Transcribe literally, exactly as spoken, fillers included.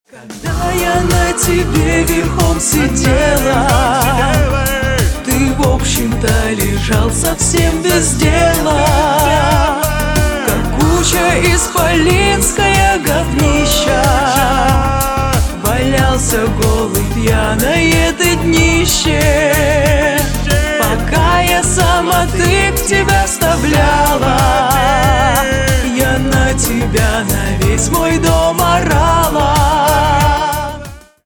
Когда я на тебе верхом сидела, ты, в общем-то, лежал совсем без дела, как куча исполинское говнища. Валялся голый, пьяное ты днище, пока я сама ты к тебя встала.